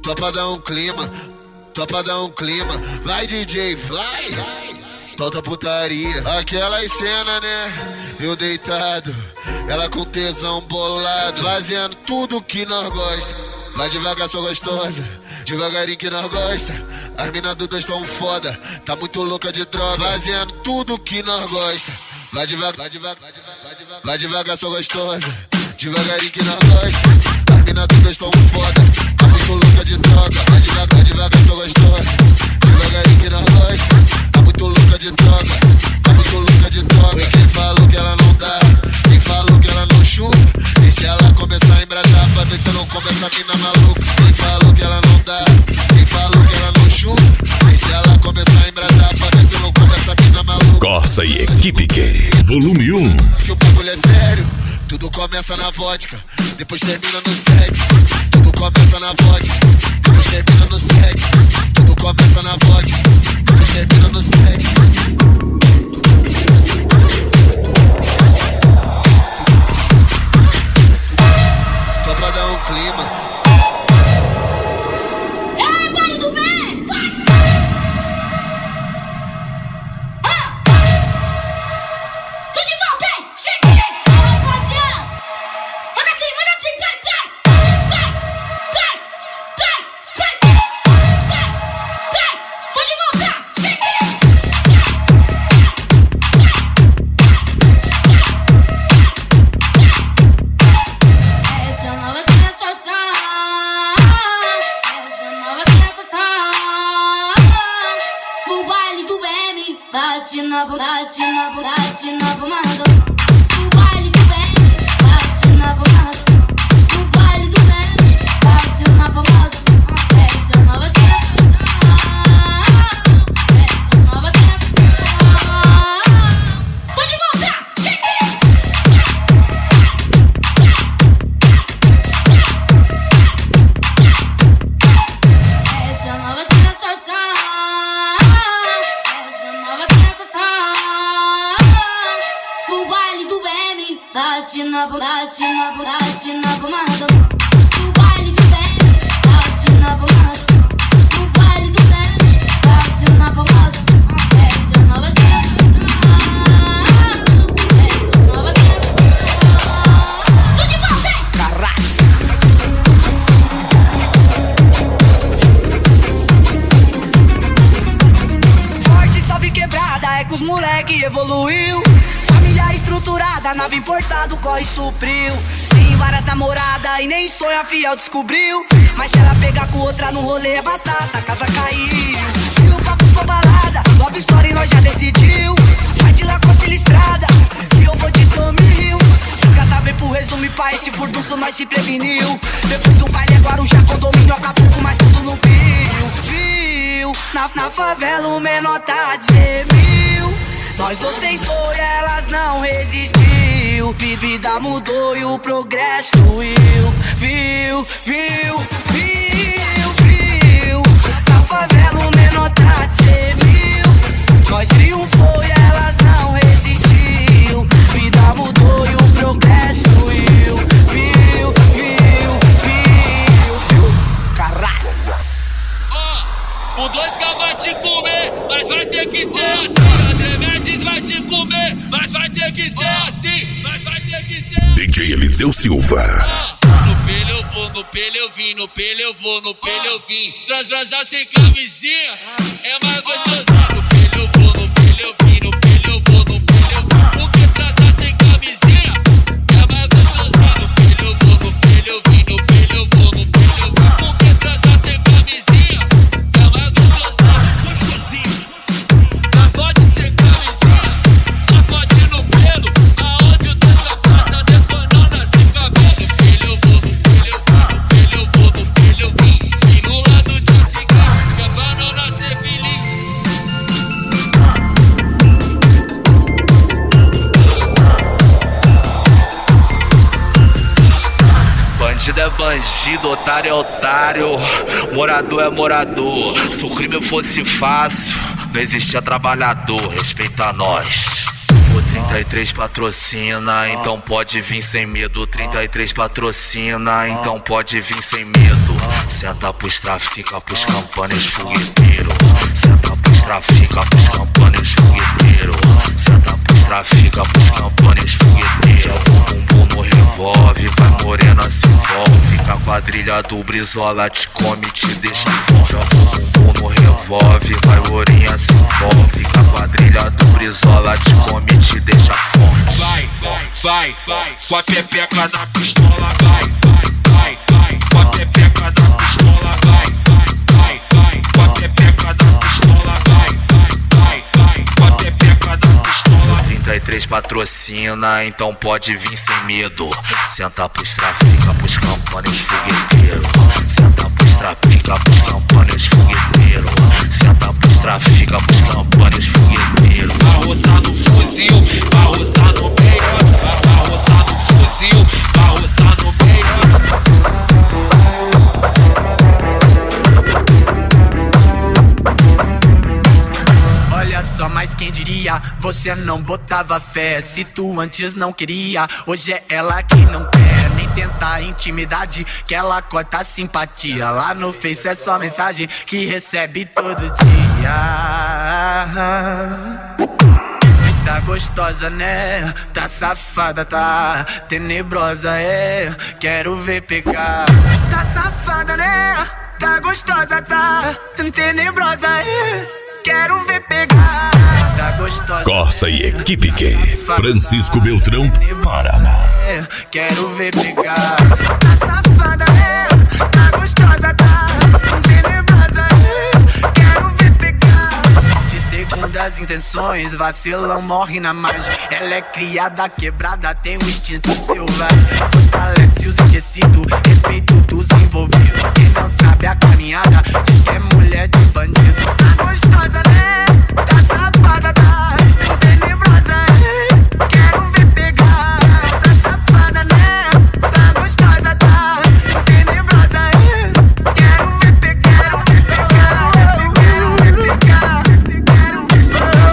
só pra dar um clima, só pra dar um clima. Vai DJ, vai, solta putaria. Aquelas cenas, né, eu deitado, ela com tesão bolado, fazendo tudo que nós gosta. Vai devagar, sou gostosa, devagarinho que nós gosta. As minas do dois tão foda, tá muito louca de droga, fazendo tudo que nós gosta. Vai devagar, vai devagar, vai devagar, sou gostosa, devagarinho que nós gosta. As minas do dois tão foda, tá muito louca de droga. Vai devagar, sou gostosa, devagarinho que nós gosta. Tá muito louca de droga, tá muito louca de droga. E quem falou que ela não dá, quem falou que ela não chupa, e se ela começar a embraçar pra ver se não começa a mina maluca. Quem falou que ela não dá, quem falou que ela não chupa, e se ela começar a embraçar pra ver se não começa a mina maluca. Corsa e Equipe K, volume 1. Que o bagulho é sério, tudo começa na vodka, depois termina no sexo. Tudo começa na vodka, depois termina no sexo. Tudo começa na vodka, depois termina no sexo. Só pra dar um clima. Evoluiu, família estruturada, nave importado, corre supriu. Sim, várias namoradas e nem sonho a fiel descobriu. Mas se ela pegar com outra no rolê é batata, a casa caiu. Se o papo for balada, nova história e nós já decidiu. Vai de Lacoste listrada, que eu vou de Tomil. Resgata vem pro resumo e pra esse furdunço nós se preveniu. Depois do baile é Guarujá, condomínio, Acapulco, mas tudo no pio. Viu, na favela o menor tá 10.000. Nós ostentou e elas não resistiu. Vida mudou e o progresso fluiu. Viu, viu, viu, viu. Na favela o menor tá 10.000. Nós triunfou e elas não resistiu. Vida mudou e o progresso fluiu. Viu, viu, viu, viu. Caralho. O 2K vai te comer, mas vai ter que ser assim. André Mendes vai te comer, mas vai ter que ser assim. Mas vai ter que ser assim. DJ Eliseu Silva. No pelo eu vou, no pelo eu vim, no pelo eu vou, no pelo eu vim. Transar sem camisinha é mais gostosinho. No pelo eu vou, no pelo eu vim, no pelo eu vou, no pelo eu vim. Porque transar sem camisinha é mais gostosinho. No pelo eu vou, no pelo eu vim, no pelo eu vou, no pelo eu vim. Porque transar sem camisinha é mais gostosinho. Não pode ser camisinha, não pode ir no pelo. Aonde o dança passa, depois não nasce cabelo. No pelo eu vou, no pelo eu vim, no pelo eu vou, no pelo eu vim. E no lado de seguinte, que é pra não nascer filhinho. Bandido é bandido, otário é otário, morador é morador. Se o crime fosse fácil, não existia trabalhador. Respeita nós. 33 patrocina, então pode vir sem medo. 33 patrocina, então pode vir sem medo. Senta pros trafica, pros campanhas fogueteiro. Senta pros trafica, pros campanhas fogueteiro. Senta pros trafica, pros campanhas fogueteiro. Joga o bumbum no revólver, vai morena se envolve. Com a quadrilha do Brizola te come, te deixa forte. Joga o bumbum no revólver, vai lourinha se envolve. Com a quadrilha do Brizola te come, te deixa forte. Vai, vai, vai, vai, com a pepeca na pistola, vai, vai, vai, vai, com a pepeca na pistola, vai, vai, vai, vai, com a pepeca na pistola, vai, vai, vai, vai, com a pepeca na pistola. 33 patrocina, então pode vir sem medo. Senta pros trafica, pros campanhas fogueteiro. Senta pros trafica, pros campanhas fogueteiro. Senta pros trafica, pros campanhas fogueteiro. Vai roçar no fuzil, vai roçar no meio. Vai roçar no fuzil, vai roçar no meio. Olha só, mas quem diria, você não botava fé. Se tu antes não queria, hoje é ela que não quer nem tentar intimidade, que ela corta a simpatia. Lá no Face é só mensagem que recebe todo dia. Tá gostosa, né? Tá safada, tá tenebrosa, é. Quero ver pegar. Tá safada, né? Tá gostosa, tá tenebrosa, é. Quero ver pegar. Tá gostosa. Corsa e Equipe Q. Francisco Beltrão, Paraná. Quero ver pegar. Tá safada, né? Tá gostosa, tá tenebrosa, é. Quero ver pegar. De segundas intenções, vacilão morre na margem. Ela é criada, quebrada, tem um instinto selvagem. Fortalece os esquecidos, respeito dos envolvidos. Quem não sabe a caminhada, diz que é mulher de bandido. Tá gostosa, né? Tá safada, tá tenebrosa, é. Quero ver pegar. Tá safada, né? Tá gostosa, tá tenebrosa, é. Quero ver pegar. Quero ver pegar. Quero ver pegar. Quero ver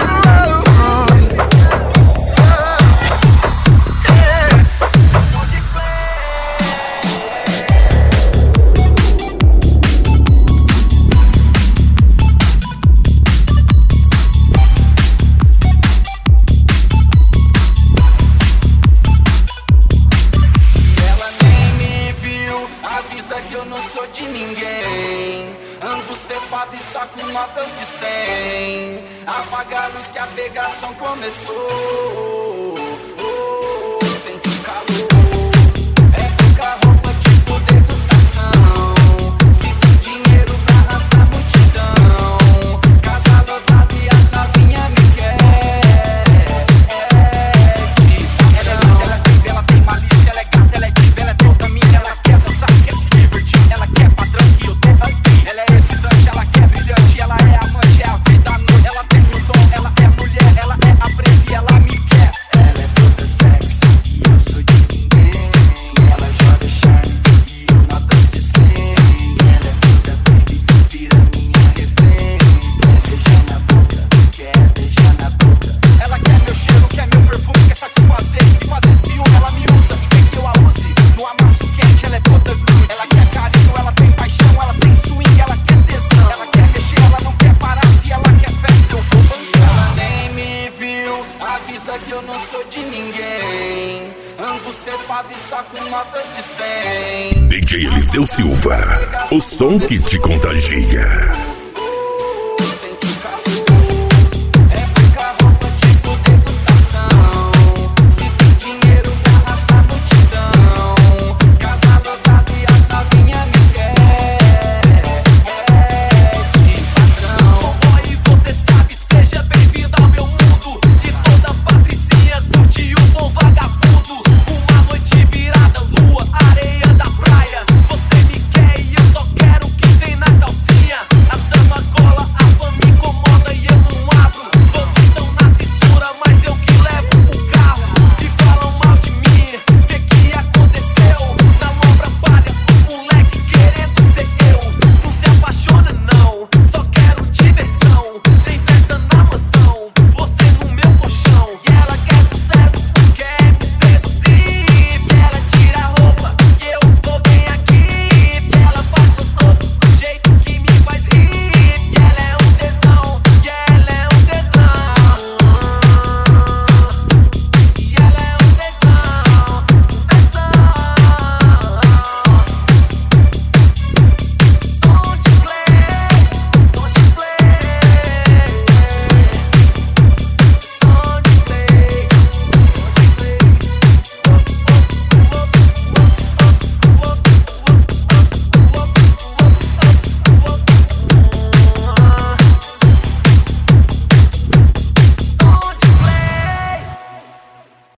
que eu não sou de ninguém. Ando cepado e só com notas de 100. Apaga a luz que a pegação começou. Sente o calor. É pouca roupa tipo degustação. Se tem dinheiro pra arrastar multidão. Casa lotada e as novinhas me quer. Ela tem malícia, ela é gata, ela é diva, ela é toda minha. Ela quer dançar, quer se divertir. Ela quer padrão e eu tô aqui. Ela é excitante, ela quer brilhante. Ela é amante, é a vida à noite. Ela tem o dom, ela é mulher. Ela é a presa e ela me quer. Ela é toda sexy e eu sou de ninguém. Ela joga charme e eu notas de 100. Ela é toda baby, vira minha refém. Quer beijar na boca, quer beijar na boca. Ela quer meu cheiro, quer meu perfume, quer satisfazer e fazer ciúme. Ela me usa e quer que eu a use. No amasso quente, ela é toda good. Ela quer carinho, ela tem paixão, ela tem swing, ela quer tesão. Ela quer mexer, ela não quer parar. Se ela quer festa, eu vou bancar. Ela nem me viu, avisa que eu não sou de ninguém. Ando cepado e só com notas de 100. DJ Eliseu Silva, o som que te contagia.